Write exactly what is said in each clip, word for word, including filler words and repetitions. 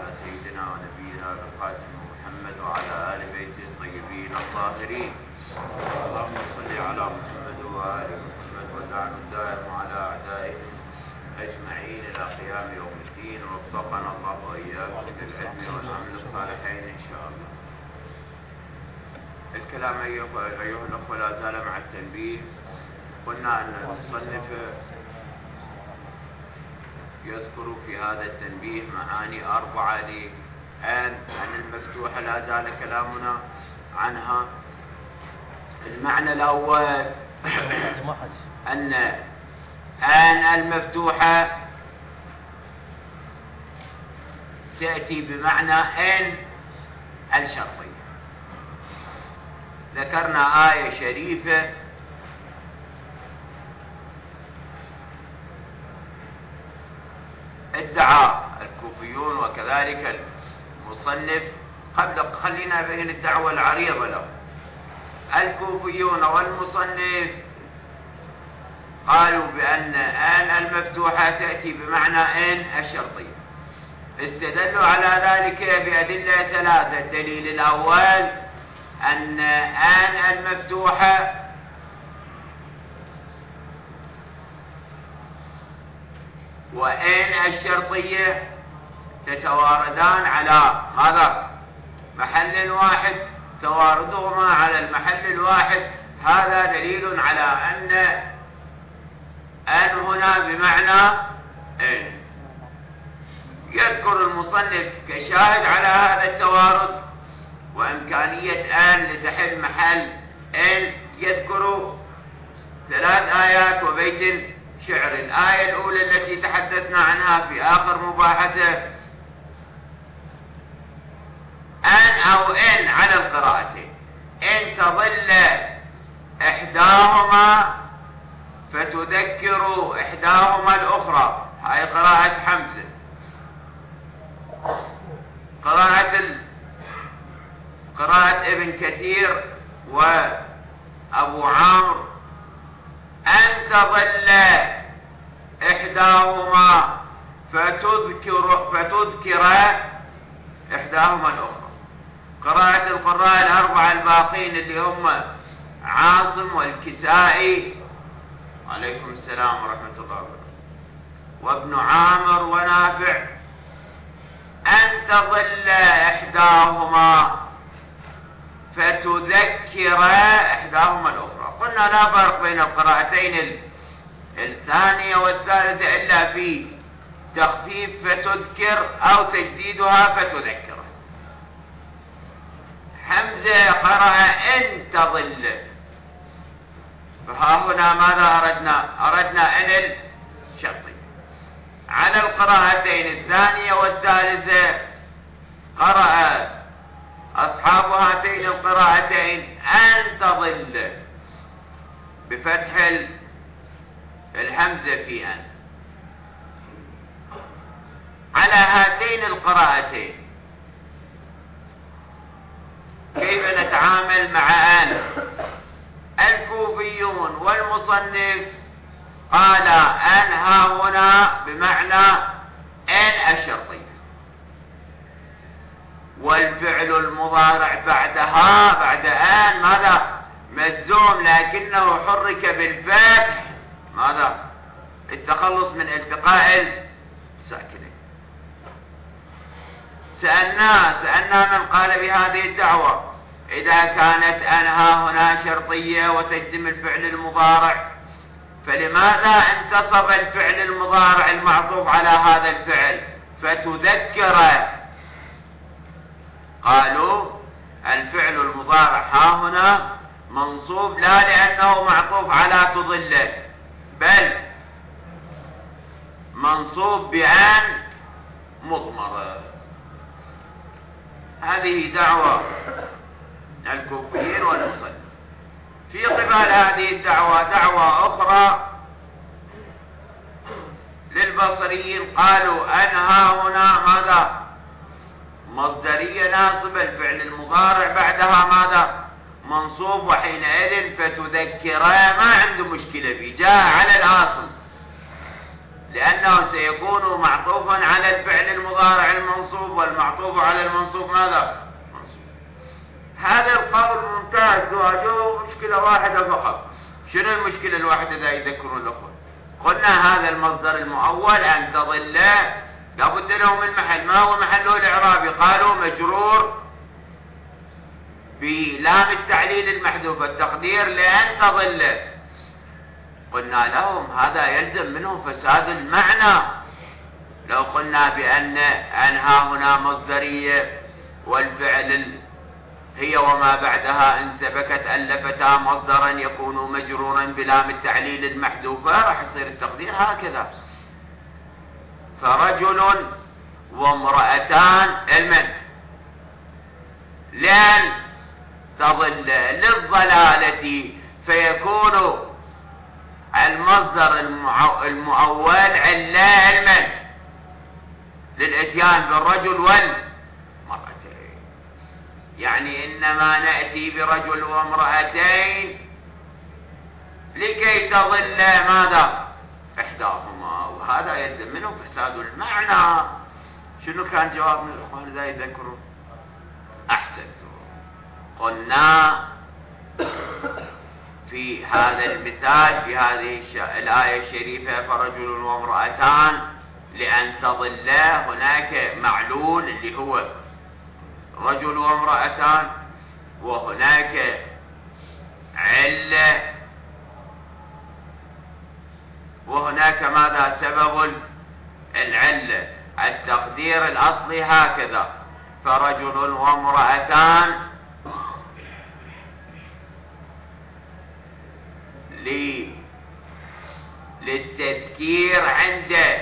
على سيدنا ونبينا القاسم محمد وعلى آل بيته الطيبين الطاهرين. اللهم صل على محمد وآل محمد واللعن الدائم على أعدائهم أجمعين إلى قيام يوم الدين، ووفقنا الله وإياكم للعلم والعمل الصالحين إن شاء الله. الكلام أيها الأخوة لا زال مع التنبيه. قلنا أن المصنف يذكر في هذا التنبيه معاني أربعة لآن أن المفتوحة لا زال كلامنا عنها. المعنى الأول أن آن المفتوحة تأتي بمعنى إن الشرطية. ذكرنا آية شريفة ادعى الكوفيون وكذلك المصنف قبل خلينا بين الدعوة العريضة له. الكوفيون والمصنف قالوا بأن آن المفتوحة تأتي بمعنى إن الشرطية. استدلوا على ذلك بأدلة ثلاثة. الدليل الأول أن آن المفتوحة وإن الشرطية تتواردان على هذا محل واحد، تواردهما على المحل الواحد. هذا دليل على أن آن هنا بمعنى إن. يذكر المصنف كشاهد على هذا التوارد وإمكانية آن لتحل محل إن يذكر ثلاث آيات وبيت شعر. الآية الأولى التي تحدثنا عنها في آخر مباحثة أن أو إن على القراءتين. إن تظل إحداهما فتذكر إحداهما الأخرى. هاي قراءة حمزة. قراءة ال... قراءة ابن كثير وأبو عمرو أن تظل إحداهما فتذكر فتذكر إحداهما الأخرى. قراءة القراء الأربعة الباقين اللي هم عاصم والكسائي عليكم السلام ورحمة الله وبركاته وابن عامر ونافع أن تظل إحداهما فتذكر إحداهما الأخرى. قلنا لا فرق بين القراءتين الثانية والثالثة إلا في تخفيف فتذكر أو تجديدها فتذكر. حمزة قرأ إن تظل، فها هنا ماذا أردنا؟ أردنا إن الشرطي. على القراءتين الثانية والثالثة قرأ أصحاب هاتين القراءتين أن تظل بفتح الحمزة في أن. على هاتين القراءتين كيف نتعامل مع أن؟ الكوفيون والمصنف قال أن ها هنا بمعنى أن الشرطية، والفعل المضارع بعدها بعد أن ماذا؟ مجزوم، لكنه حرك بالفتح ماذا؟ التخلص من التقاء الساكنين. سألنا سألنا من قال بهذه الدعوة إذا كانت أنها هنا شرطية وتجزم الفعل المضارع، فلماذا انتصب الفعل المضارع المعطوف على هذا الفعل فتذكر؟ قالوا الفعل المضارع ها هنا منصوب لا لأنه معطوف على تظل، بل منصوب بأن مضمرة. هذه دعوة الكوفيين والمصنف. في قبال هذه الدعوة دعوة أخرى للبصريين قالوا أنها هنا ماذا؟ مصدرية ناصبة، الفعل المضارع بعدها ماذا؟ منصوب، وحينئذ فتذكر ما عنده مشكلة به، جاء على الأصل لأنه سيكون معطوفا على الفعل المضارع المنصوب، والمعطوف على المنصوب ماذا؟ منصوب. هذا القول ممتاز، واجهه مشكلة واحدة فقط. شنو المشكلة الواحدة ذا يذكرون الأخوة؟ قلنا هذا المصدر المؤول أن تظل لابد له من محل. ما هو محله الإعرابي؟ قالوا مجرور بلام التعليل المحذوف، التقدير لأن تظل. قلنا لهم هذا يلزم منه فساد المعنى. لو قلنا بأن أنها هنا مصدرية والفعل هي وما بعدها إن سبكت ألفتا مصدرا يكون مجرورا بلام التعليل المحذوفة، راح يصير التقدير هكذا: فرجل وامرأتان المن، لأن تظل للضلالة، فيكون المصدر المؤول علة المن للاتيان بالرجل والمرأتين. يعني إنما نأتي برجل وامرأتين لكي تظل ماذا؟ إحداهما، وهذا يلزم منه فساد المعنى. شنو كان جواب من الإخوان ذا يذكرون؟ أحسنتم. قلنا في هذا المثال في هذه الآية الشريفة فرجل وامرأتان، لأن تظل هناك معلول اللي هو رجل وامرأتان، وهناك علة، وهناك ماذا؟ سبب العلة. التقدير الأصلي هكذا: فرجل وامرأتان للتذكير عند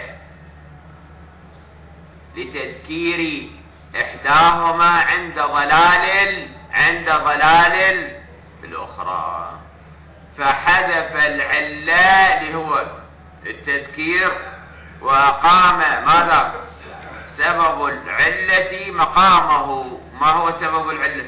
لتذكير إحداهما عند ضلال عند ضلال الأخرى، فحذف العلة اللي هو التذكير، وقام ماذا؟ سبب العلة مقامه. ما هو سبب العلة؟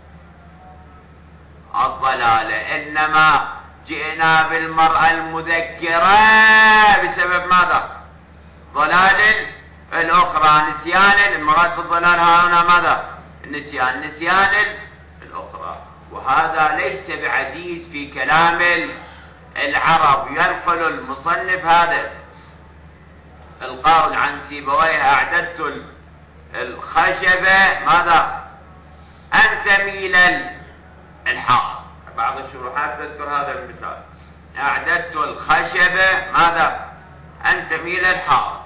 الضلالة. إنما جئنا بالمرأة المذكرة بسبب ماذا؟ ضلال الأخرى، نسيان. المراد بالضلال هنا ماذا؟ النسيان، نسيان الأخرى. وهذا ليس بعزيز في كلام العرب. ينقل المصنف هذا القول عن سيبويه: أعددت الخشبة ماذا؟ أن تميل الحائط. بعض الشروحات تذكر هذا المثال: أعددت الخشبة ماذا؟ أن تميل الحائط.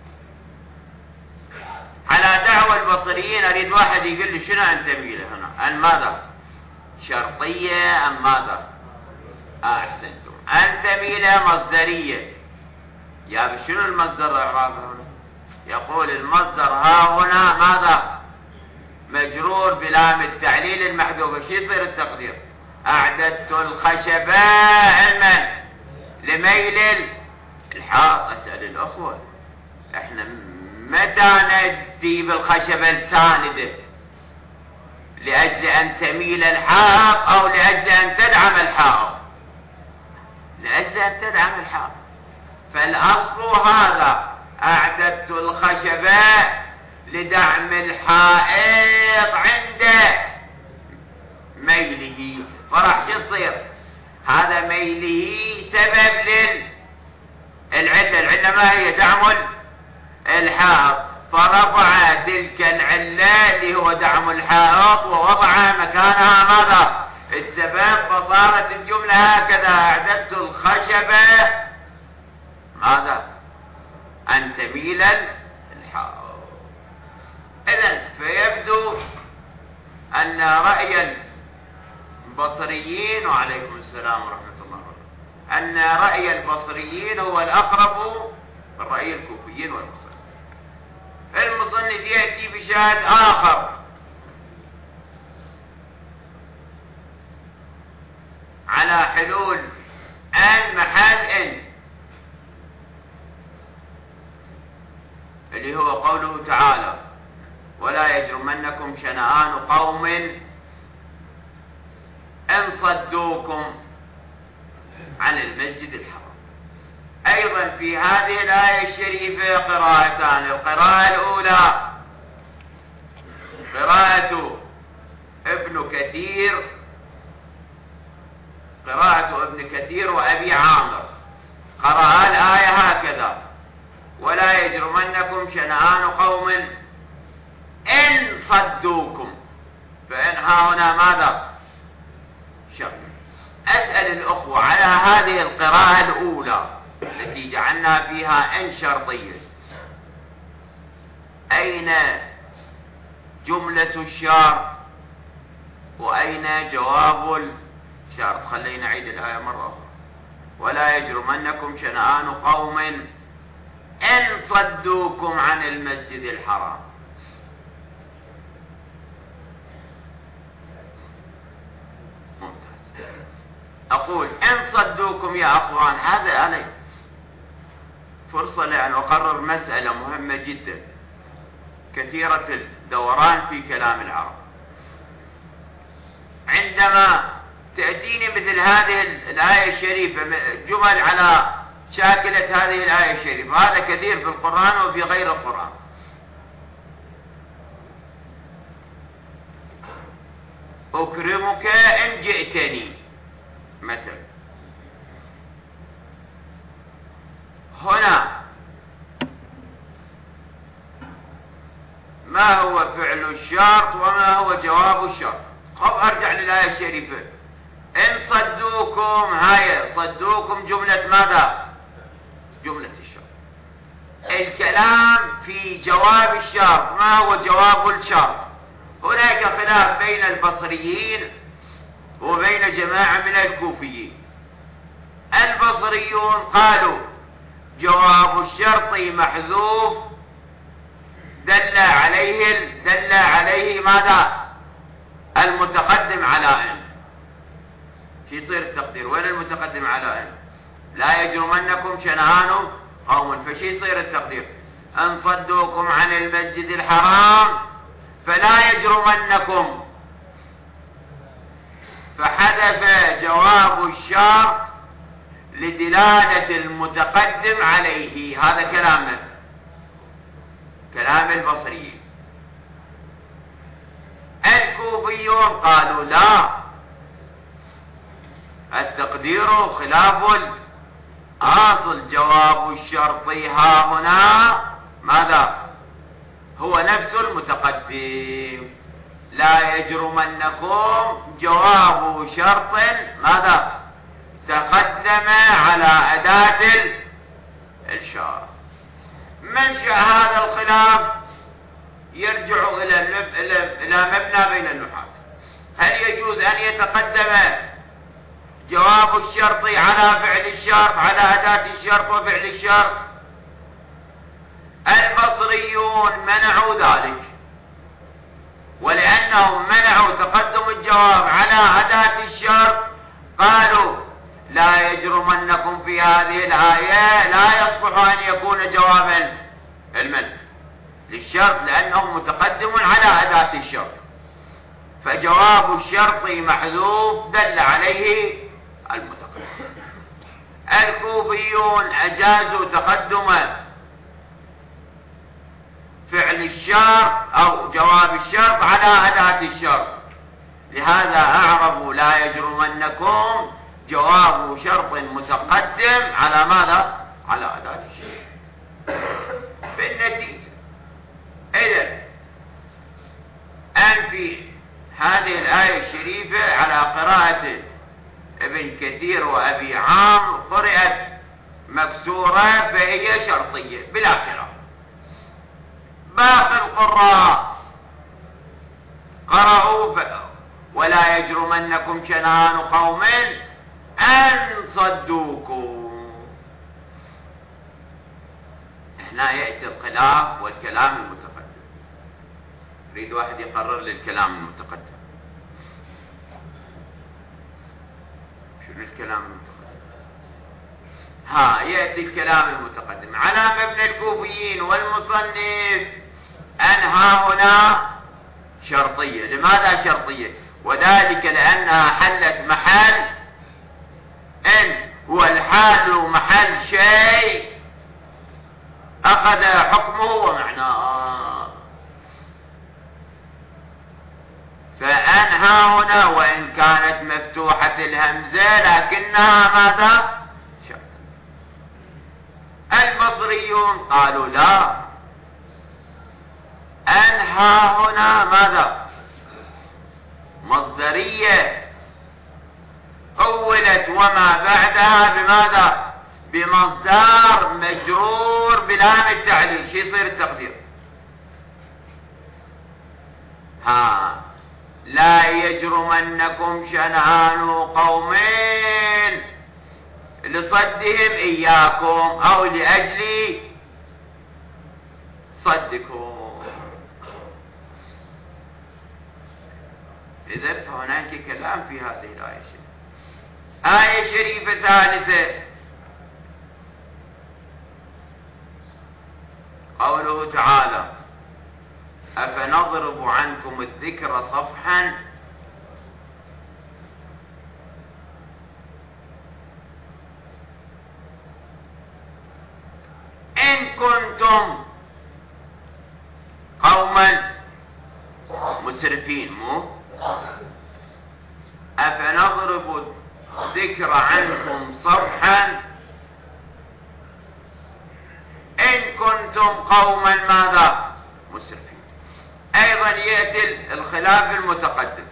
على دعوى البصريين أريد واحد يقول لي شنو أن تميل هنا؟ أن ماذا؟ شرطية أم ماذا؟ أحسنتم. أن تميل مصدرية. يا شنو المصدر الإعرابي هنا؟ يقول المصدر ها هنا ماذا؟ مجرور بلام التعليل المحذوفة. شو يصير التقدير؟ أعددت الخشبة علما لميل الحائط. أسأل الأخوة، احنا متى ندي بالخشبة الساندة؟ لأجل أن تميل الحائط أو لأجل أن تدعم الحائط؟ لأجل أن تدعم الحائط. فالأصل هذا: أعددت الخشبة لدعم الحائط عند ميله. فراح شو يصير؟ هذا ميله سبب للعلة. العلة ما هي؟ دعم الحائط. فرفع تلك العلة اللي هو دعم الحائط ووضع مكانها ماذا؟ السبب. فصارت الجملة هكذا: أعددت الخشبة ماذا؟ أن تميل الحائط. إذن فيبدو أن رأي البصريين، وعليكم السلام ورحمة الله وبركاته، أن رأي البصريين هو الأقرب من رأي الكوفيين والمصنف. المصنف يأتي بشاهد آخر على حلول أن محل إن، اللي هو قوله تعالى: ولا يجرمنكم شنآن قوم أن صدوكم عن المسجد الحرام. أيضا في هذه الآية الشريفة قراءتان. القراءة الأولى قراءة ابن كثير قراءة ابن كثير وأبي عامر، قرأ الآية هكذا: ولا يجرمنكم شنآن قوم إن صدوكم. فإن ها هنا ماذا؟ شرط. أسأل الأخوة على هذه القراءة الأولى التي جعلنا فيها إن شرطية، أين جملة الشرط وأين جواب الشرط؟ خلينا نعيد الآية مرة أخرى: ولا يجرمنكم شنآن قوم إن صدوكم عن المسجد الحرام. ممتاز. أقول إن صدوكم يا أخوان، هذا أنا فرصة لأن أقرر مسألة مهمة جدا كثيرة الدوران في كلام العرب. عندما تأتيني مثل هذه الآية الشريفة جمل على شاكلة هذه الآية الشريفة، هذا كثير في القرآن وفي غير القرآن. أكرمك إن جئتني مثلا. هنا ما هو فعل الشرط وما هو جواب الشرط؟ خب أرجع للآية الشريفة: إن صدوكم، هاي صدوكم جملة ماذا؟ جملة الشرط. الكلام في جواب الشرط، ما هو جواب الشرط؟ هناك خلاف بين البصريين وبين جماعة من الكوفيين. البصريون قالوا جواب الشرط محذوف، دل عليه دل عليه ماذا؟ المتقدم على ان. شو يصير التقدير؟ وين المتقدم على ان؟ لا يجرمنكم شنآن قوم، فشي يصير التقدير؟ ان صدوكم عن المسجد الحرام فلا يجرمنكم، فحذف جواب الشرط لدلالة المتقدم عليه. هذا كلامنا، كلام البصريين. الكوفيون قالوا لا، التقدير خلاف اصل جواب الشرط ها هنا ماذا؟ هو نفس المتقدم. لا يجرمنكم جواب شرط ماذا؟ تقدم على أداة الشرط. منشأ هذا الخلاف يرجع إلى إلى مبنى بين النحاة. هل يجوز أن يتقدم جواب الشرط على فعل الشرط، على أداة الشرط وفعل الشرط؟ البصريون منعوا ذلك، ولأنهم منعوا تقدم الجواب على أداة الشرط قالوا لا يجرمنكم في هذه الآية لا يصلح أن يكون جوابا المنع للشرط، لأنه متقدم على أداة الشرط، فجواب الشرط محذوف دل عليه المتقدم. الكوفيون أجازوا تقدم فعل الشرط أو جواب الشرط على أداة الشرط، لهذا أعربوا لا يجرمنكم جواب شرط متقدم على ماذا؟ على أداة الشرط. بالنتيجة إذن أن في هذه الآية الشريفة على قراءة ابن كثير وأبي عامر قرأت مكسورة فهي شرطية بلا خلاف. باقي القراء قرأوا ولا يجرمنكم شنآن قوم أن صدوكم. هنا يأتي الخلاف والكلام المتقدم. يريد واحد يقرر للكلام المتقدم. شنو الكلام المتقدم؟ ها يأتي الكلام المتقدم على مبنى الكوفيين والمصنف أنها هنا شرطية. لماذا شرطية؟ وذلك لأنها حلت محل إن والحال محل شيء أخذ حكمه ومعناه. فأنها هنا وإن كانت مفتوحة الهمزة لكنها ماذا؟ شرط. البصريون قالوا لا، أنها هنا ماذا؟ مصدرية أولت وما بعدها بماذا؟ بمصدر مجرور بلام التعليل. شو يصير التقدير؟ ها لا يجرمنكم شنآن قومين لصدهم إياكم أو لأجل صدكم. إذا فهناك كلام في هذه الآية. آية شريفة ثالثة قوله تعالى أفنضرب عنكم الذكر صفحا إن كنتم قوما مسرفين. مو أفنضرب الذكر عنكم صفحا إن كنتم قوما ماذا؟ مسرفين. أيضا يأتي الخلاف المتقدم.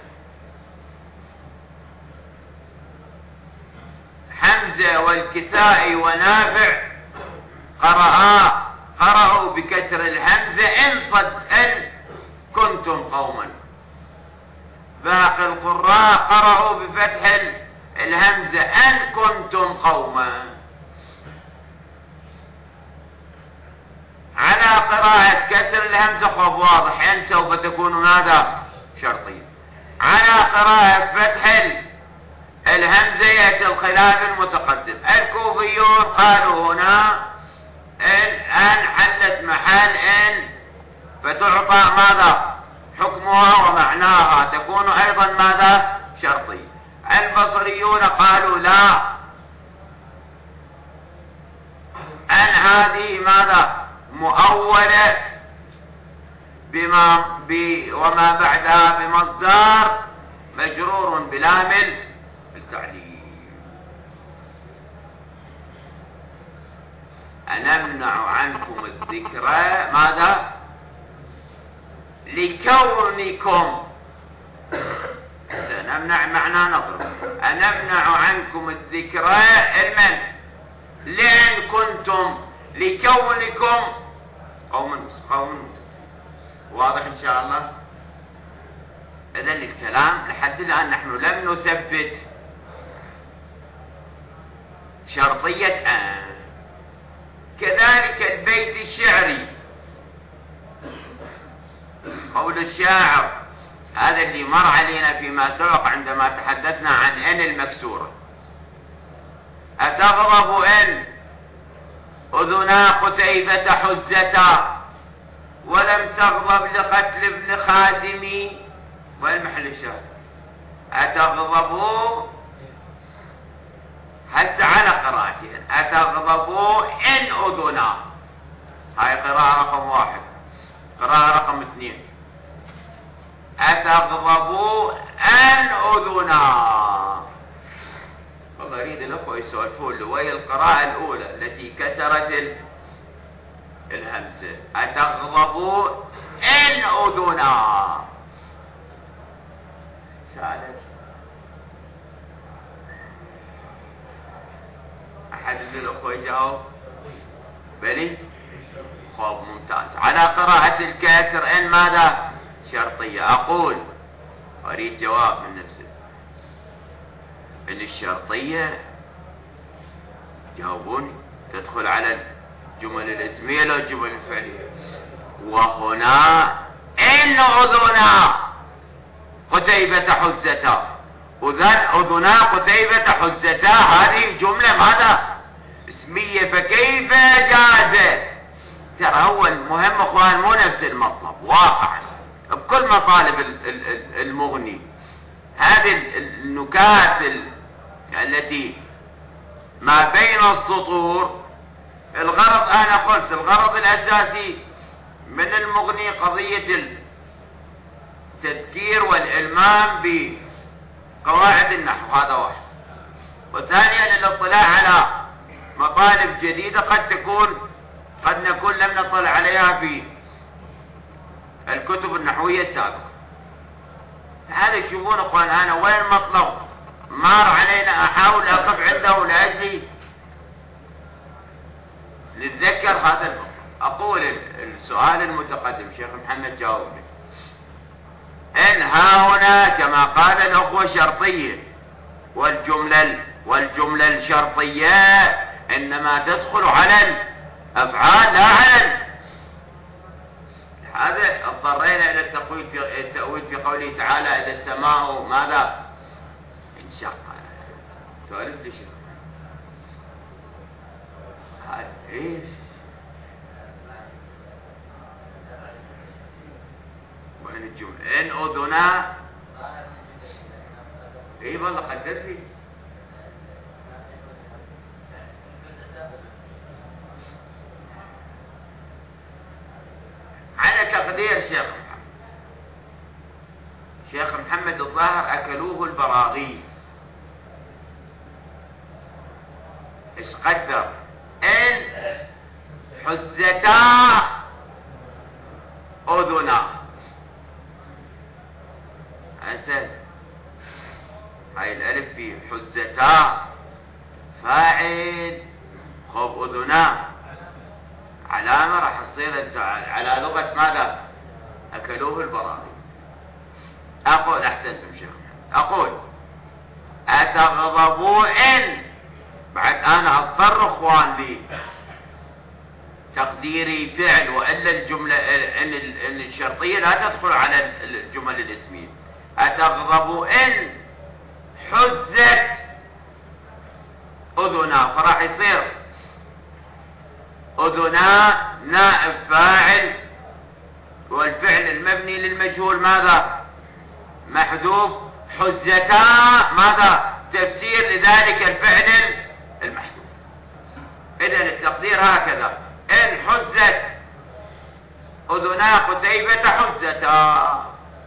حمزة والكسائي ونافع قرأا قرأوا بكسر الهمزة إن صد إن كنتم قوما. باقي القراء قرأوا بفتح الهمزة أن كنتم قوما. على قراءة كسر الهمزة خب واضح إن سوف تكون ماذا؟ شرطية. على قراءة فتح الهمزة يأتي الخلاف المتقدم. الكوفيون قالوا هنا إن أن حلت محل إن فتعطى ماذا؟ حكمها ومعناها تكون أيضا ماذا؟ شرطية. البصريون قالوا لا، أن هذه ماذا؟ مؤولة بما ب وما بعدها بمصدر مجرور بلام التعليل. أنمنع عنكم الذكرى ماذا؟ لكونكم. نمنع معناه نضرب. أنمنع عنكم الذكرى المن لأن كنتم لكونكم قوم قوم. واضح إن شاء الله؟ إذن الكلام لحد الآن نحن لم نثبت شرطية أن. كذلك البيت الشعري قول الشاعر هذا اللي مر علينا فيما سبق عندما تحدثنا عن أن المكسورة. أتغضب أن أذنا قتيبة حزتا ولم تغضب لقتل ابن خادمي. والمحل الشاهد أتغضبوا حتى على قراءتين أتغضبوا إن أذنا. هاي قراءة رقم واحد. قراءة رقم اثنين أتغضبوا أن أذنا. والله أريد الأخوة يسولفون لي وهي القراءة الأولى التي كسرت الهمزة أتغضبوا إن أذنا. سألت أحد من الأخوة يجاوب؟ بلي؟ خب ممتاز. على قراءة الكسر إن ماذا؟ شرطية. أقول أريد جواب من نفسي إن الشرطية جاوبوني تدخل على الجمل الاسمية لو الجمل الفعلية. وهنا إن أذنا قتيبة حزتا أذنا قتيبة حزتا هذه جملة ماذا؟ اسمية. فكيف جازت؟ ترى هو المهم اخوان مو نفس المطلب واقعا بكل مطالب المغني. هذه النكات التي ما بين السطور. الغرض انا قلت الغرض الاساسي من المغني قضية التذكير والالمام بقواعد النحو، هذا واحد. وثانيا الاطلاع على مطالب جديدة قد تكون قد نكون لم نطلع عليها في الكتب النحوية السابقة. هذا يشوفون اخوان انا وين مطلب مار علينا احاول اقف عنده لاجل نتذكر هذا المطلب. اقول السؤال المتقدم شيخ محمد جاوبني. ان ها هنا كما قال الاخوة شرطية، والجملة والجملة الشرطية انما تدخل على الافعال لا على. هذا اضطرينا الى التقويد في التأويل في قوله تعالى اذا السماء ماذا انشق. تعرف ليش هذا ايش وين الجملة؟ ان اذنا اي والله قدر لي على تقدير شيخ محمد شيخ محمد الظاهر اكلوه البراغيث. ايش قدر؟ ان حزتا اذنا. اسد هاي الالف في حزتا فاعل، خب اذنا علامة راح تصير على لغة ماذا؟ اكلوه البراغيث. اقول احسنتم شيخ. اقول اتغضبوا ان، بعد انا اضطر اخوان لي تقديري فعل والا الجملة ان ان الشرطية لا تدخل على الجمل الاسمية. اتغضبوا ان حزت اذنا، فراح يصير اذنا نائب فاعل، والفعل المبني للمجهول ماذا؟ محذوف. حزتا ماذا؟ تفسير لذلك الفعل المحذوف. اذا التقدير هكذا: ان حزت اذنا قتيبة حزتا.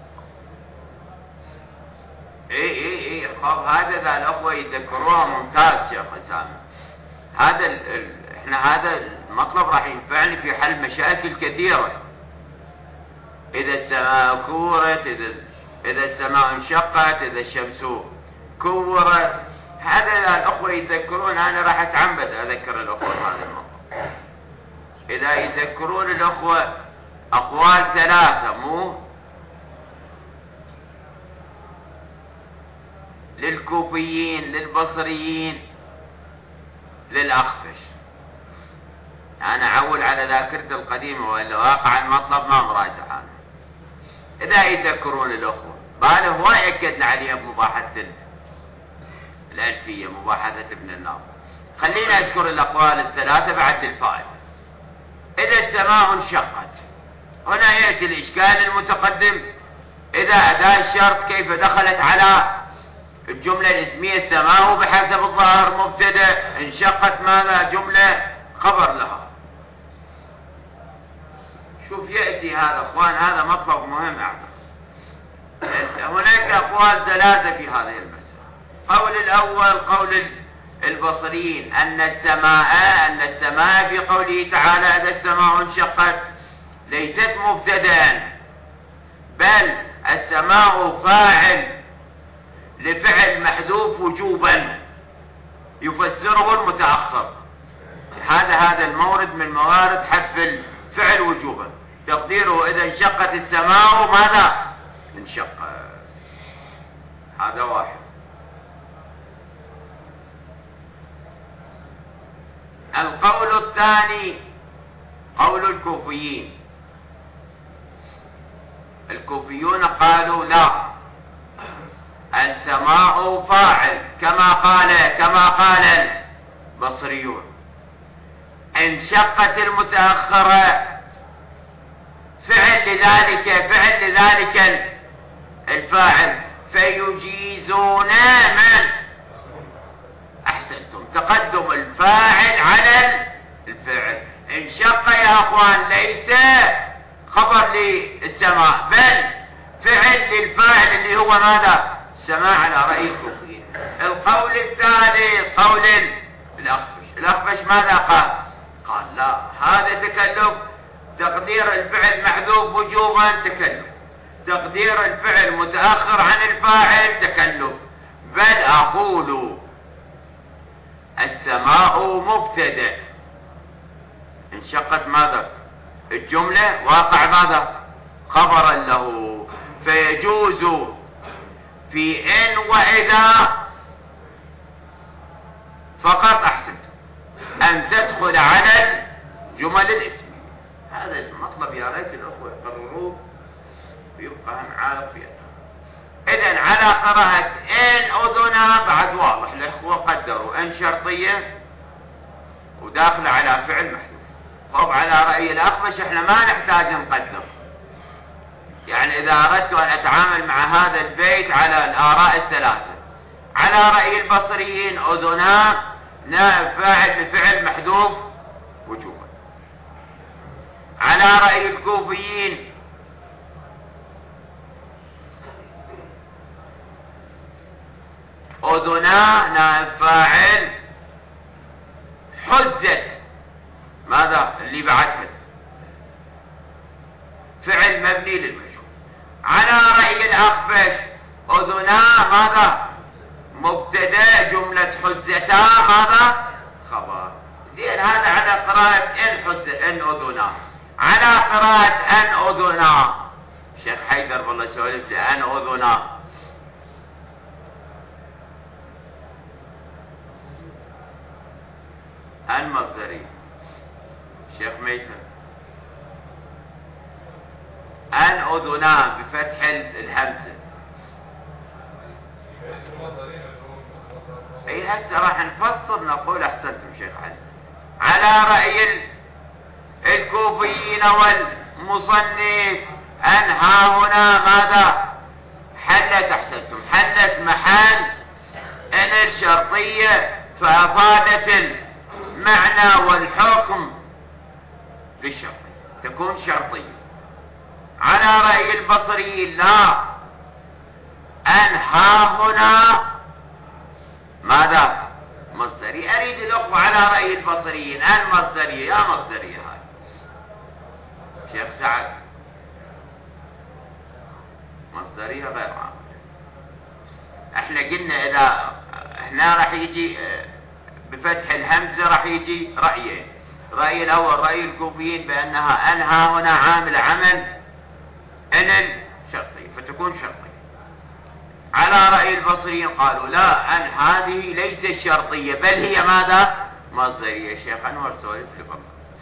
اي اي اي خب هذا ذا الاخوة يذكروها ممتاز شيخ اسامه. هذا ال ال احنا هذا المطلب راح ينفعني في حل مشاكل كثيرة. اذا السماء كورت، اذا اذا السماء انشقت، اذا الشمس كورت، هذا الاخوة يذكرون. انا راح اتعمد اذكر الاخوة هذا المطلب. اذا يذكرون الاخوة اقوال ثلاثة مو للكوفيين، للبصريين، للأخفش. أنا أعول على ذاكرتي القديمة وإلا واقع المطلب ما مراجع عنه. إذا يذكرون الأخوة بعد هو يأكدنا عليها بمباحثة الألفية، مباحثة ابن الناظر. خلينا أذكر الأقوال الثلاثة بعد الفائدة. إذا السماء انشقت، هنا يأتي الإشكال المتقدم: إذا أداة الشرط كيف دخلت على الجملة الاسمية؟ السماء بحسب الظاهر مبتدأ، انشقت ماذا؟ جملة خبر لها. شوف يأتي هذا اخوان، هذا مطلب مهم اعتقد. هناك اقوال ثلاثة في هذه المسألة. قول الاول قول البصريين ان السماء ان السماء في قوله تعالى اذا السماء انشقت ليست مبتدأ، بل السماء فاعل لفعل محذوف وجوبا يفسره المتأخر. هذا هذا المورد من موارد حذف الفعل وجوبا. تقديره اذا انشقت السماء ماذا؟ انشق. هذا واحد. القول الثاني قول الكوفيين. الكوفيون قالوا لا، السماء فاعل كما قال كما قال البصريون. انشقت المتأخرة فعل لذلك فعل لذلك الفاعل، فيجيزون من؟ احسنتم، تقدم الفاعل على الفعل. انشق يا اخوان ليس خبر للسماع بل فعل للفاعل اللي هو ماذا؟ السماع على رأي الكوفيين. القول الثالث قول الأخفش. الأخفش ماذا قال؟ قال لا، هذا تكلف، تقدير الفعل محذوف وجوبا تكلف، تقدير الفعل متأخر عن الفاعل تكلف، بل أقول السماء مبتدأ انشقت ماذا؟ الجملة واقع ماذا؟ خبرا له، فيجوز في إن وإذا فقط أحسن أن تدخل على الجمل الاسمية. هذا المطلب يا ريت الأخوة يقرروه ويبقى هم عالق في يده. إذن على قراءة إن أذنا بعد واضح، الأخوة قدروا إن شرطية وداخل على فعل محذوف. طب على رأي الأخفش احنا ما نحتاج نقدر، يعني إذا أردت أن أتعامل مع هذا البيت على الآراء الثلاثة، على رأي البصريين أذنا نائب فاعل بفعل محذوف وجوبا، على رأي الكوفيين أذنا نائب فاعل حزت ماذا اللي بعدها فعل مبني للمجهول. على رأي الأخفش أذنا ماذا؟ مبتدا جملة حزتا ماذا؟ خبر. زين، هذا على قراءة إن حز إن أذنا. على قراءة أن أذنا شيخ حيدر والله سولفت أن أذنا، أن مصدري شيخ ميتم، أن أذنا بفتح الهمزة. اي هسه راح نفصل نقول احسنتم شيخ علي. على رأي الكوفيين والمصنف أن ها هنا ماذا؟ حلت، احسنتم، حلت محل أن الشرطية فأفادت المعنى والحكم للشرط، تكون شرطية. على رأي البصريين لا، أن ها هنا ماذا؟ مصدري. أريد الأخوة على رأي البصريين أن مصدرية، يا مصدرية هاي شيخ سعد، مصدرية غير عامة. احنا قلنا إذا احنا راح يجي بفتح الهمزة راح يجي رأيين، رأي الأول رأي الكوفيين بأنها أن ها هنا عامل عمل أن الشرطية فتكون شرطية. على رأي البصريين قالوا لا، أن هذه ليست شرطية بل هي ماذا؟ مصدرية. شيخ أنور سولف لفضل.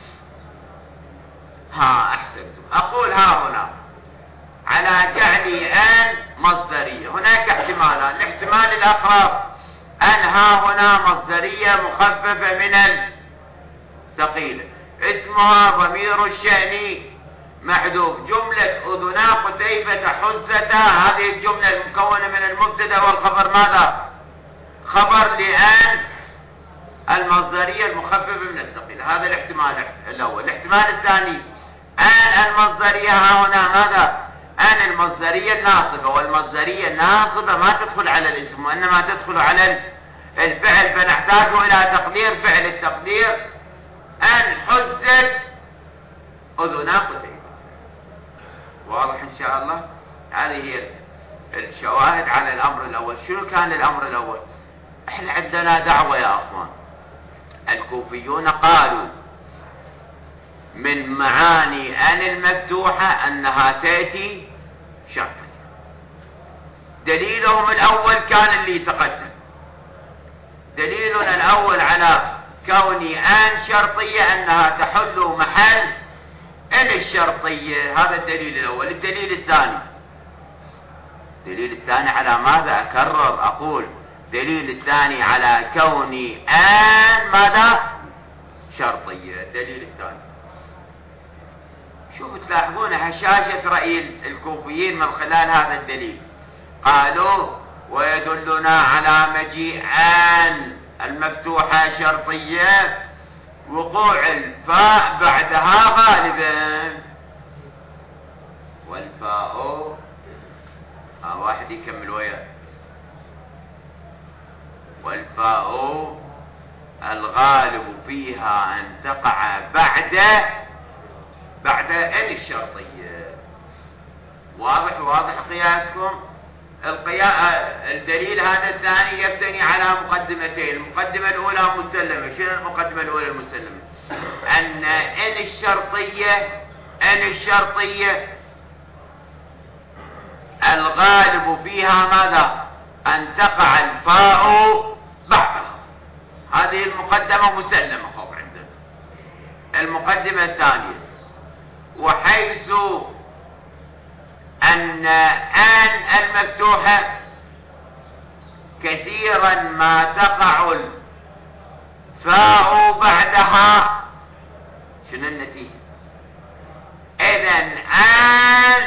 ها أحسنتم. أقول ها هنا على جعل أن مصدرية هناك احتمالان. الاحتمال الأقرب أن ها هنا مصدرية مخففة من الثقيلة، اسمها ضمير الشأن محذوف. جملة أذنا قتيبة حزتا، هذه الجملة المكونة من المبتدا والخبر ماذا؟ خبر لأن المصدرية المخففة من الثقيلة. هذا الاحتمال الأول. الاحتمال الثاني أن المصدرية ها هنا ماذا؟ أن المصدرية الناصبة، والمصدرية الناصبة ما تدخل على الاسم وإنما تدخل على الفعل، فنحتاج إلى تقدير فعل. التقدير أن حزت أذنا قتيبة. واضح إن شاء الله؟ هذه هي الشواهد على الأمر الأول. شنو كان الأمر الأول؟ إحنا عندنا دعوة يا أخوان. الكوفيون قالوا من معاني أن المفتوحة أنها تأتي شرطا. دليلهم الأول كان اللي تقدم. دليلنا الأول على كون أن شرطية أنها تحل محل أن الشرطية، هذا الدليل الأول. الدليل الثاني، الدليل الثاني على ماذا؟ أكرر أقول الدليل الثاني على كون أن ماذا؟ شرطية. الدليل الثاني شوفوا تلاحظون هشاشة رأي الكوفيين من خلال هذا الدليل. قالوا ويدلنا على مجيء أن المفتوحة شرطية وقوع الفاء بعدها غالبا. والفاء ها واحد يكمل وياه. والفاء الغالب فيها أن تقع بعد بعد ال الشرطية. واضح واضح قياسكم؟ القياس الدليل هذا الثاني يبتني على مقدمتين. المقدمة الأولى مسلمة. شنو المقدمة الأولى المسلمة؟ أن ال الشرطية ال الشرطية الغالب فيها ماذا؟ أن تقع الفاء بعدها. هذه المقدمة مسلمة خب عندنا. المقدمة الثانية وحيث أن آن المفتوحة كثيرا ما تقع الفاء بعدها. شنو النتيجة؟ إذن آن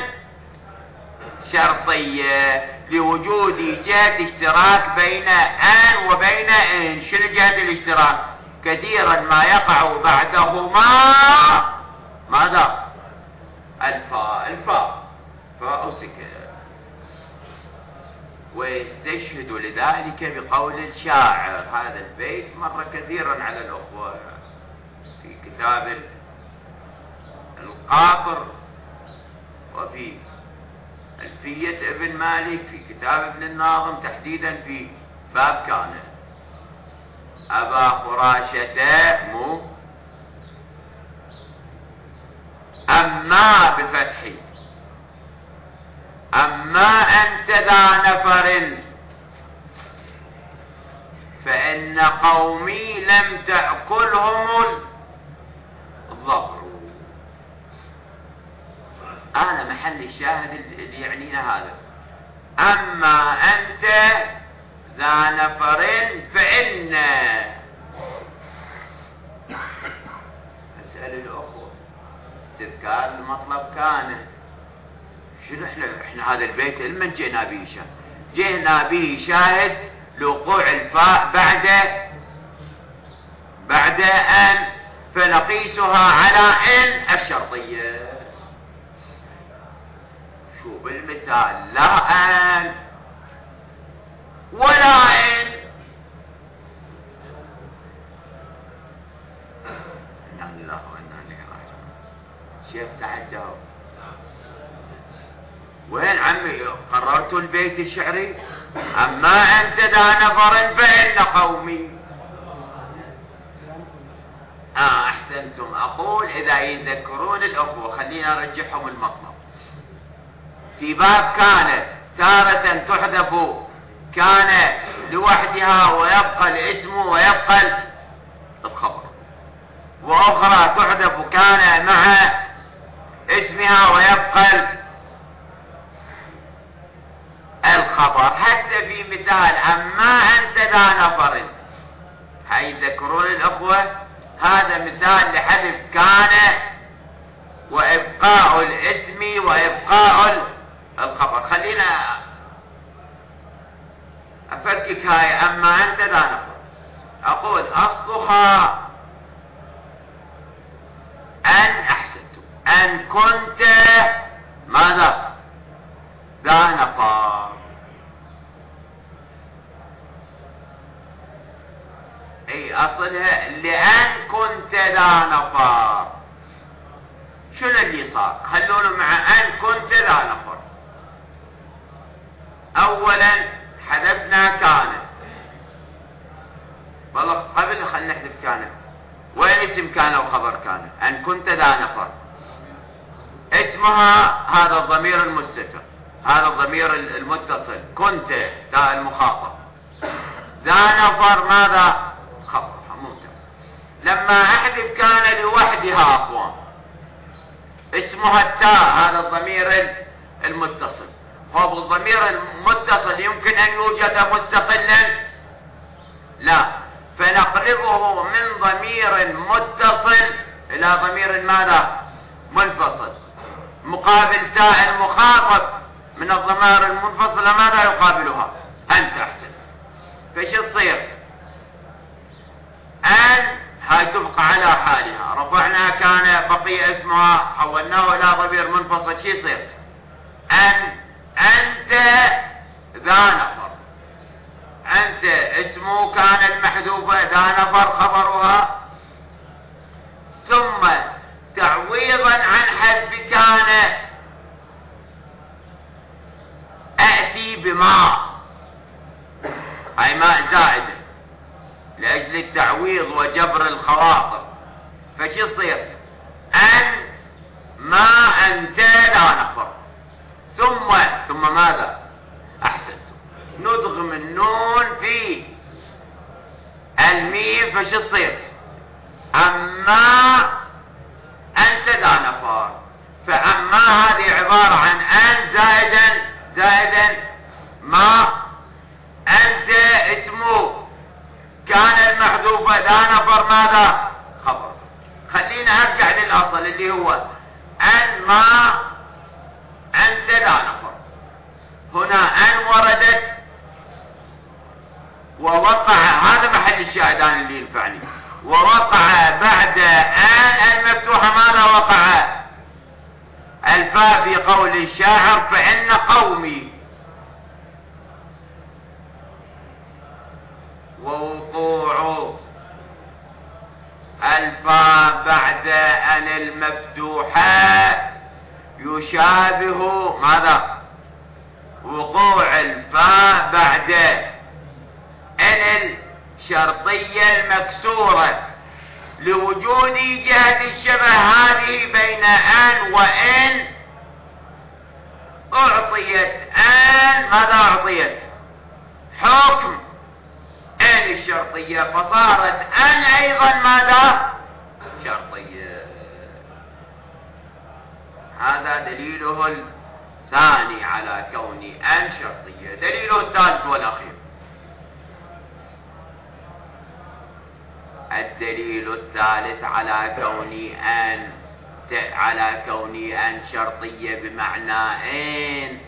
شرطية لوجود جهة اشتراك بين آن وبين إن. شنو جهة الاشتراك؟ كثيرا ما يقع بعدهما ماذا؟ الفاء. الفاء فاء سكت. ويستشهد لذلك بقول الشاعر. هذا البيت مر كثيرا على الأخوة في كتاب القاطر وفي ألفية ابن مالك في كتاب ابن الناظم تحديدا في باب كان أبا خراشة مو أما بفتحي أما أنت ذا نفر فإن قومي لم تأكلهم الظفر. أنا محل الشاهد اللي يعنينا هذا. أما أنت ذا نفر فإن. أسأل الأخوة استذكار المطلب كان شنو؟ احنا احنا هذا البيت لمن جئنا به شاهد؟ جئنا به شاهد لوقوع الفاء بعد بعد أن فنقيسها على إن الشرطية. شو بالمثال؟ لا أن ولا إن. إنا لله وإنا إليه راجعون. شيخ تعال جاوب. وين عمي قررتوا البيت الشعري؟ أما أنت ذا نفر فإن قومي. آه أحسنتم. أقول إذا يذكرون الأخوة خلينا نرجعهم المطلب. في باب كان تارة تحذف كان لوحدها ويبقى الاسم ويبقى الخبر، وأخرى تحذف كان مع اسمها ويبقى الخبر. حتى في مثال أما أنت ذا نفر حيذكرون الأخوة هذا مثال لحذف كان وإبقاء الاسم وإبقاء الخبر. خلينا أفكك هاي أما أنت ذا نفر. أقول أصلها أن أحسنت أن كنت ماذا؟ ذا نفر. اي اصلها لأن كنت ذا نفر. شنو اللي صار؟ خلونا مع أن كنت ذا نفر. اولا حذفنا كان. والله قبل خلينا نحذف كان. وين اسم كان وخبر كان؟ أن كنت ذا نفر اسمها هذا الضمير المستتر، هذا الضمير المتصل، كنت ذا المخاطب، ذا نفر ماذا؟ خبرها. ممتاز. لما احذف كان لوحدها اخوان اسمها التاء، هذا الضمير المتصل. هو الضمير المتصل يمكن ان يوجد مستقلا؟ لا. فنقلبه من ضمير متصل الى ضمير ماذا؟ منفصل. مقابل تاء المخاطب من الضمائر المنفصلة ماذا يقابلها؟ أنت. أحسن. فش تصير؟ أن هاي تبقى على حالها، رفعنا كان بقي اسمها حولناه إلى ضمير منفصل، شي يصير؟ أن أنت ذا نفر، أنت اسمه كان المحذوفة ذا نفر خبرها، ثم تعويضا عن حذف كان أأتي بما، هاي ماء زائدة لأجل التعويض وجبر الخواطر، فش يصير؟ أن ما أنت لا نفر، ثم ثم ماذا؟ أحسنتم، ندغم النون في الميم، فش يصير؟ أما أنت لا نفر، فأما هذه عبارة عن أن زائدا زائدا ما أنت اسمه كان المحذوف ذا نفر ماذا؟ خبر. خلينا أرجع للأصل اللي هو أن ما أنت ذا نفر، هنا أن وردت ووقع، هذا محل الشاهدان اللي ينفعني، ووقع بعد أن المفتوحة ماذا وقع؟ الفاء في قول الشاعر فإن قومي، ووقوع الفاء بعد أن المفتوحة يشابه ماذا؟ وقوع الفاء بعد أن الشرطية المكسورة، لوجود جهة الشبه هذه بين أن وإن، أعطيت أن ماذا أعطيت؟ حكم أن الشرطية، فصارت أن أيضا ماذا؟ شرطية. هذا دليله الثاني على كون أن شرطية. دليله الثالث والأخير، الدليل الثالث على كون أن على كون أن شرطية بمعنى إن،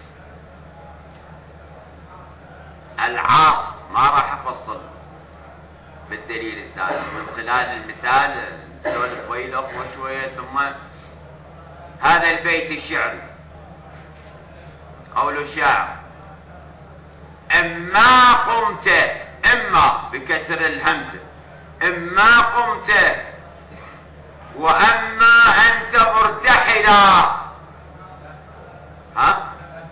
العاص ما راح أفصل بالدليل الثالث، من خلال المثال نسولف ويا الأخوة شوية، ثم هذا البيت الشعري قول الشاعر: إما قمت، إما بكسر الهمزة، إما قمت وأما أنت مرتحلا، ها؟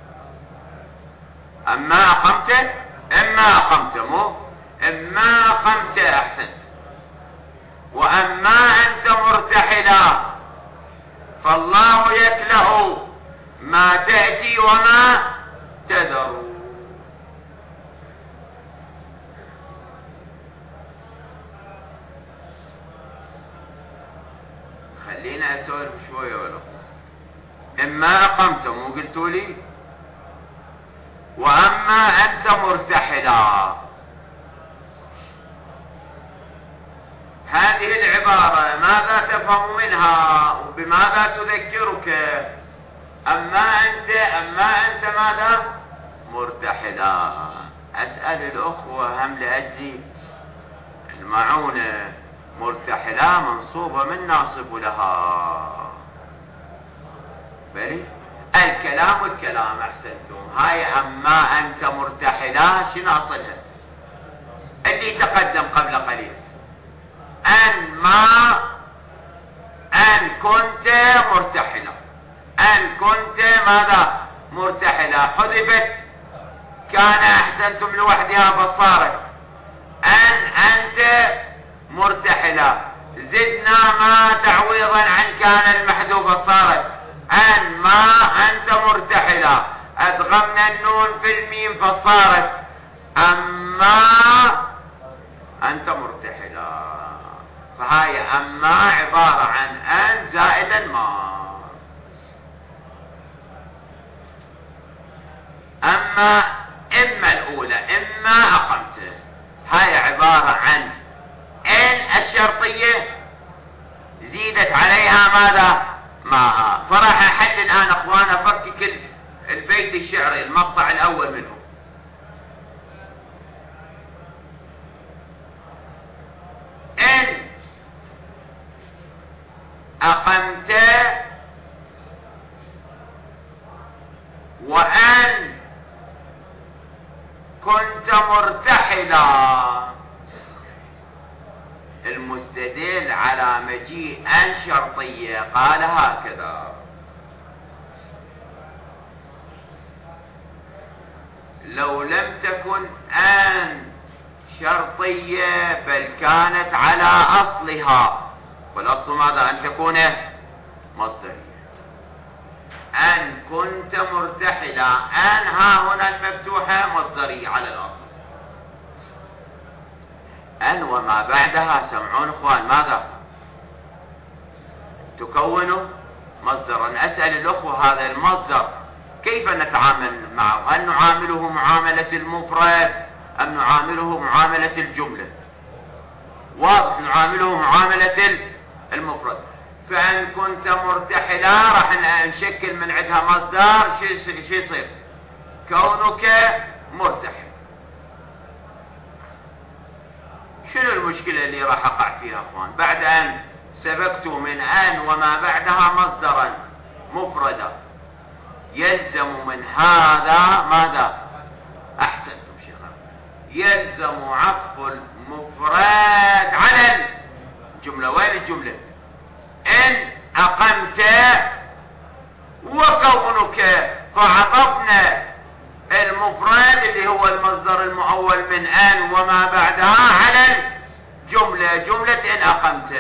أما قمت، إما قمت، مو إما قمت، أحسن، وأما أنت مرتحلا، فالله يكله ما تأتي وما تذر. خلينا أسولف شوية ولو. إما أقمت، مو قلتوا لي؟ وأما أنت مرتحلا، هذه العبارة ماذا تفهم منها وبماذا تذكرك؟ أما أنت، أما أنت ماذا؟ مرتحلا. أسأل الأخوة هم لأجل المعونة، مرتحلا منصوبة من ناصب لها، بلي الكلام الكلام، أحسنتم. هاي أما أنت مرتحلا شنو أصلها؟ اللي تقدم قبل قليل، أن ما أن كنت مرتحلا، أن كنت ماذا؟ مرتحلا، حذفت كان أحسنتم لوحدها فصارت أن أنت مرتحلا، زدنا ما تعويضا عن كان المحذوفة صارت أن ما أنت مرتحلا، أدغمنا النون في الميم فصارت أما أنت مرتحلا. فهاي أما عبارة عن أن زائدا ما. أما إما الأولى إما أقمت، هاي عبارة عن إن الشرطية زيدت عليها ماذا؟ ما. فراح أحل الآن أخوانا فكك البيت الشعري المقطع الأول منه. كنت مرتحلا. المستدل على مجيء أن شرطية قال هكذا: لو لم تكن أن شرطية بل كانت على أصلها، والأصل ماذا؟ أن تكون مصدرية. أن كنت مرتحلا، أن ها هنا المفتوحة مصدرية على الأصل. أن وما بعدها سمعون إخوان ماذا؟ تكون مصدرا. أسأل الأخوة هذا المصدر كيف نتعامل معه؟ هل نعامله معاملة المفرد أم نعامله معاملة الجملة؟ واضح نعامله معاملة المفرد. فإن كنت مرتحلا راح نشكل من عندها مصدر. شو يصير؟ كونك مرتحل. شنو المشكلة اللي راح أقع فيها أخوان؟ بعد أن سبقت من أن وما بعدها مصدرا مفردا، يلزم من هذا ماذا؟ أحسنتم شيخنا، يلزم عطف المفرد على الجملة. وين الجملة؟ إن أقمت وكونك، فعطفنا المفرد اللي هو المصدر المؤول من أن وما بعدها على الجملة، جملة إن أقمت.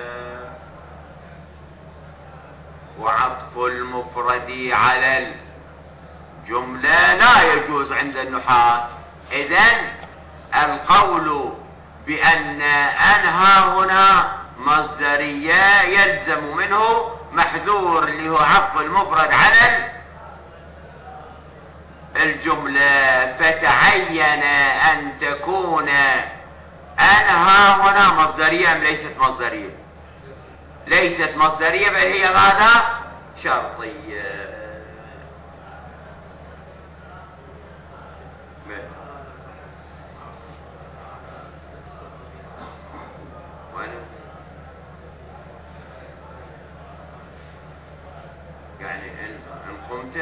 وعطف المفرد على الجملة لا يجوز عند النحاة. إذن القول بأن أنها هنا مصدرية يلزم منه محذور اللي هو عطف المفرد على الجملة. فتعين أن تكون أنها هنا مصدرية أم ليست مصدرية؟ ليست مصدرية، بل هي ماذا؟ شرطية. يعني إن قمت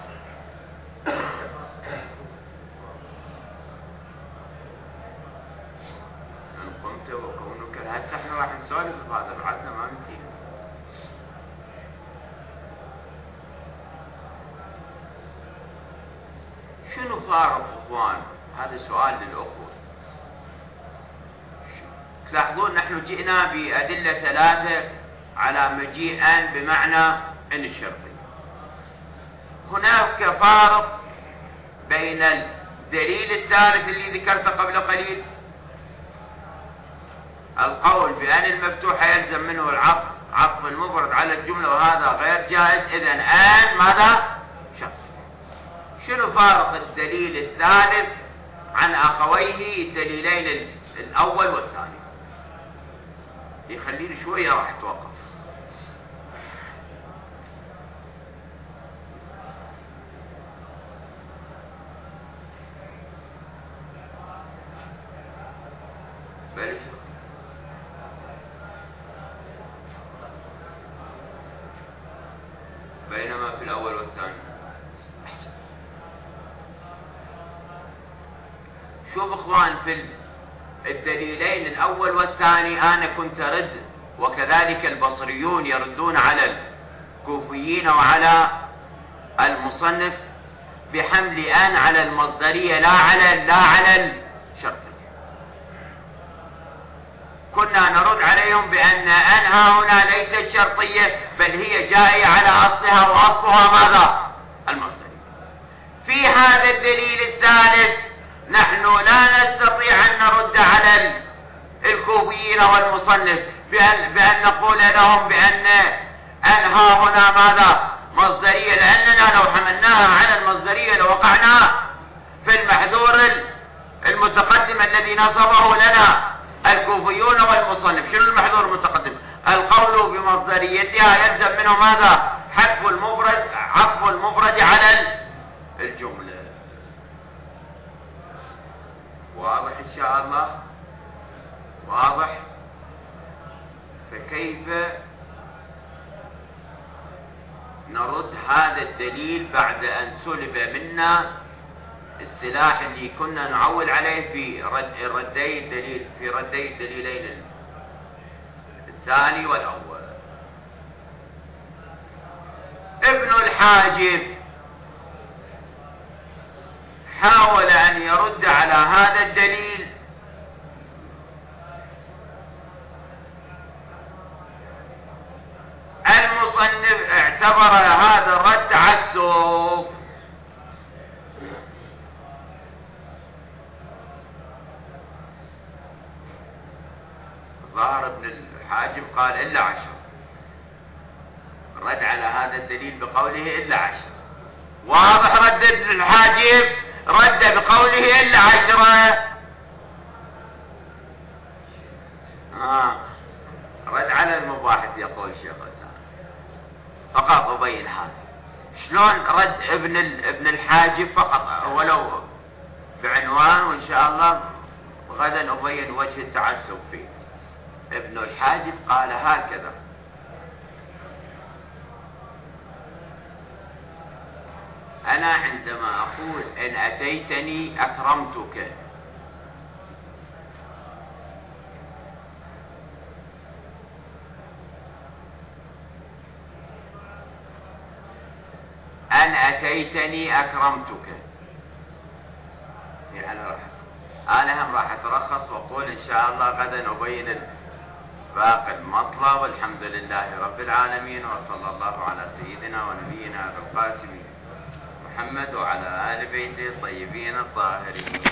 إن قمت وكونك، حتى احنا راح نسولف بهذا بعدنا ما ننتهي. شنو فارق اخوان؟ هذا سؤال للاخوة. تلاحظون نحن جئنا بأدلة ثلاثة على مجيء أن بمعنى إن الشرطي. هناك فارق بين الدليل الثالث اللي ذكرته قبل قليل، القول بأن المفتوحة يلزم منه العطف، عطف المفرد على الجملة، وهذا غير جائز. إذن أن ماذا؟ شرط. شنو فارق الدليل الثالث عن أخويه الدليلين الأول والثاني؟ يخليني شوية راح أتوقف. بلش بينما في الأول والثاني. شوف اخوان، في الدليلين الأول والثاني أنا كنت رد، وكذلك البصريون يردون على الكوفيين وعلى المصنف بحمل أن على المصدرية لا على لا على الشرط. كنا نرد عليهم بأن أنها هنا ليست شرطية، بل هي جاية على أصلها، وأصلها ماذا؟ المصدرية. في هذا الدليل الثالث نحن لا نستطيع أن نرد على الكوفيين والمصنف بأن, بأن نقول لهم بأن أنها هنا ماذا؟ مصدرية، لأننا لو حملناها على المصدرية لوقعنا في المحذور المتقدم الذي نصبه لنا الكوفيون والمصنف. شنو المحذور المتقدم؟ القول بمصدريتها يلزم منه ماذا؟ حذف المفرد، عطف المفرد على الجملة. واضح إن شاء الله؟ واضح؟ فكيف نرد هذا الدليل بعد أن سلب منا السلاح اللي كنا نعول عليه في رد ردي الدليل في ردي الدليلين الثاني والأول. ابن الحاجب حاول أن يرد على هذا الدليل المصنف اعتبر هذا الرد تعسف. ظاهر ابن الحاجب قال إلا عشر، رد على هذا الدليل بقوله إلا عشر. واضح رد ابن الحاجب، رد بقوله إلا عشرة. آه. رد على المباحث يقول الشيخ الإسلام، فقط أبين هذا شلون رد ابن ابن الحاجب فقط ولو بعنوان، وإن شاء الله غدا أبين وجه التعسف فيه. ابن الحاجب قال هكذا: أنا عندما أقول إن أتيتني أكرمتك، أن أتيتني أكرمتك، يعني راح أنا هم راح أترخص وأقول إن شاء الله غدا أبين باقي المطلب. والحمد لله رب العالمين، وصلى الله على سيدنا ونبينا القاسم محمد وعلى آل بيته الطيبين الطاهرين.